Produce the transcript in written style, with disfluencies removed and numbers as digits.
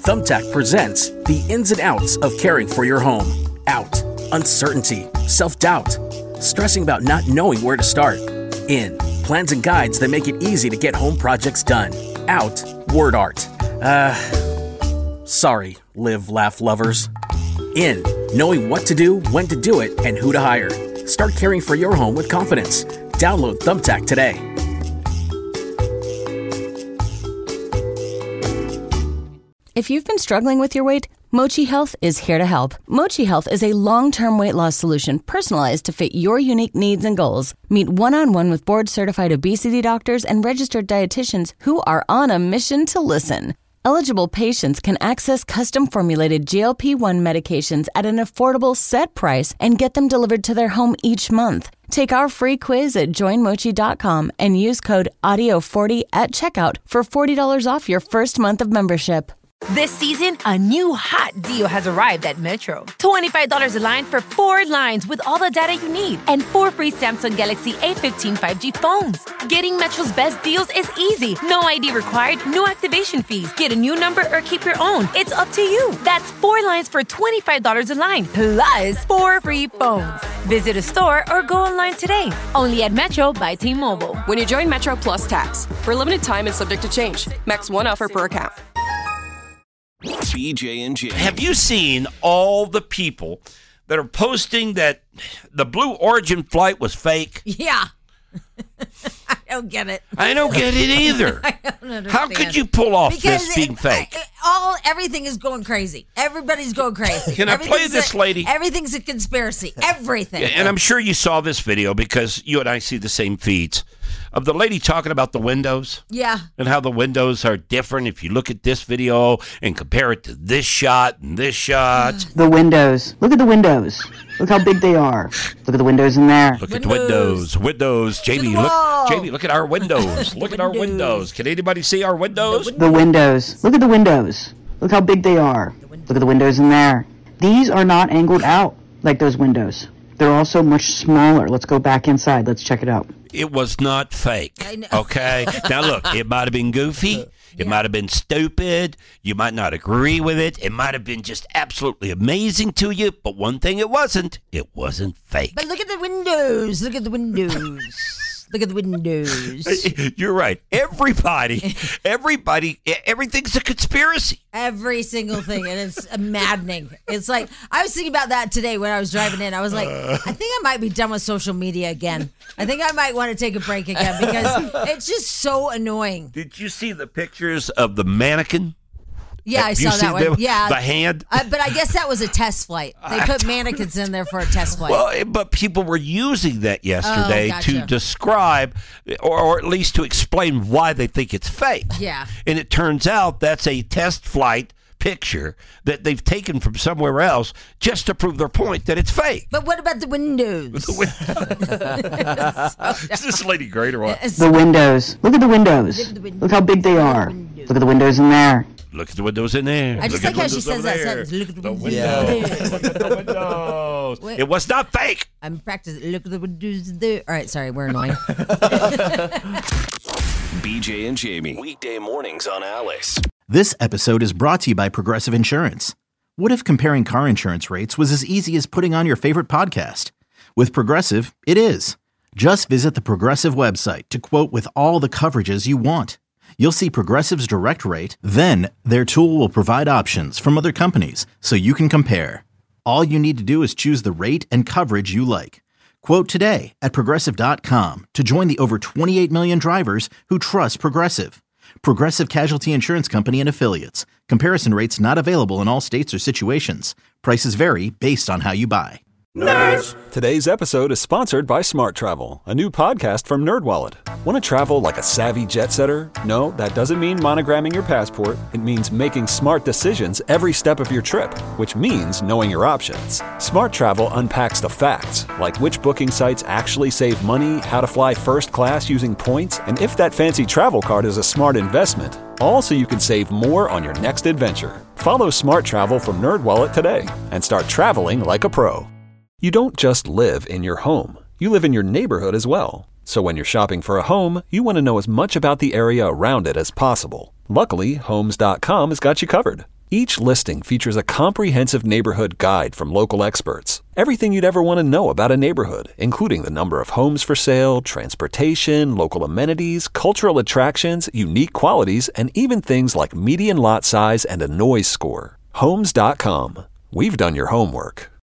Thumbtack presents the ins and outs of caring for your home. Out, uncertainty, self-doubt, stressing about not knowing where to start. In, plans and guides that make it easy to get home projects done. Out, word art. Sorry, live, laugh lovers. In, knowing what to do, when to do it, and who to hire. Start caring for your home with confidence. Download Thumbtack today. If you've been struggling with your weight, Mochi Health is here to help. Mochi Health is a long-term weight loss solution personalized to fit your unique needs and goals. Meet one-on-one with board-certified obesity doctors and registered dietitians who are on a mission to listen. Eligible patients can access custom-formulated GLP-1 medications at an affordable set price and get them delivered to their home each month. Take our free quiz at joinmochi.com and use code AUDIO40 at checkout for $40 off your first month of membership. This season, a new hot deal has arrived at Metro. $25 a line for 4 lines with all the data you need and 4 free Samsung Galaxy A15 5G phones. Getting Metro's best deals is easy. No ID required, no activation fees. Get a new number or keep your own. It's up to you. That's 4 lines for $25 a line, plus 4 free phones. Visit a store or go online today. Only at Metro by T-Mobile. When you join Metro Plus Tax, for a limited time and subject to change. Max 1 offer per account. BJ and Jamie. Have you seen all the people that are posting that the Blue Origin flight was fake? Yeah. I don't get it. I don't get it either. I don't understand. How could you pull off this being fake? Everything is going crazy. Everybody's going crazy. Can I play this lady? Everything's a conspiracy. Everything. Yeah, and I'm sure you saw this video because you and I see the same feeds of the lady talking about the windows. Yeah. And how the windows are different if you look at this video and compare it to this shot and this shot. The windows. Look at the windows. Look how big they are. Look at the windows in there. Look at the windows. Windows. Jamie, look at our windows. Look at our windows. Can anybody see our windows? The windows. Look at the windows. Look how big they are. Look at the windows in there. These are not angled out like those windows. They're also much smaller. Let's go back inside. Let's check it out. It was not fake. Okay? Now, look, it might have been goofy. It might have been stupid. You might not agree with it. It might have been just absolutely amazing to you. But one thing it wasn't fake. But look at the windows. Look at the windows. Look at the windows. You're right. Everybody, everything's a conspiracy. Every single thing. And it's maddening. It's like, I was thinking about that today when I was driving in. I was like, I think I might be done with social media again. I think I might want to take a break again because it's just so annoying. Did you see the pictures of the mannequin? Yeah, I saw that one. Yeah. The hand? But I guess that was a test flight. They put mannequins in there for a test flight. Well, but people were using that yesterday to describe or at least to explain why they think it's fake. Yeah. And it turns out that's a test flight picture that they've taken from somewhere else just to prove their point that it's fake. But what about the windows? Is this lady great or what? The windows. Look at the windows. Look how big they are. Look at the windows in there. Look at the windows in there. I just like how she says that sentence. Look at the windows. Look at the windows. It was not fake. I'm practicing. Look at the windows there. All right, sorry, we're annoying. BJ and Jamie. Weekday mornings on Alice. This episode is brought to you by Progressive Insurance. What if comparing car insurance rates was as easy as putting on your favorite podcast? With Progressive, it is. Just visit the Progressive website to quote with all the coverages you want. You'll see Progressive's direct rate, then their tool will provide options from other companies so you can compare. All you need to do is choose the rate and coverage you like. Quote today at Progressive.com to join the over 28 million drivers who trust Progressive. Progressive Casualty Insurance Company and Affiliates. Comparison rates not available in all states or situations. Prices vary based on how you buy. Nerds! Today's episode is sponsored by Smart Travel, a new podcast from NerdWallet. Want to travel like a savvy jet setter? No, that doesn't mean monogramming your passport. It means making smart decisions every step of your trip, which means knowing your options. Smart Travel unpacks the facts, like which booking sites actually save money, how to fly first class using points, and if that fancy travel card is a smart investment. All so you can save more on your next adventure. Follow Smart Travel from NerdWallet today and start traveling like a pro. You don't just live in your home. You live in your neighborhood as well. So when you're shopping for a home, you want to know as much about the area around it as possible. Luckily, Homes.com has got you covered. Each listing features a comprehensive neighborhood guide from local experts. Everything you'd ever want to know about a neighborhood, including the number of homes for sale, transportation, local amenities, cultural attractions, unique qualities, and even things like median lot size and a noise score. Homes.com. We've done your homework.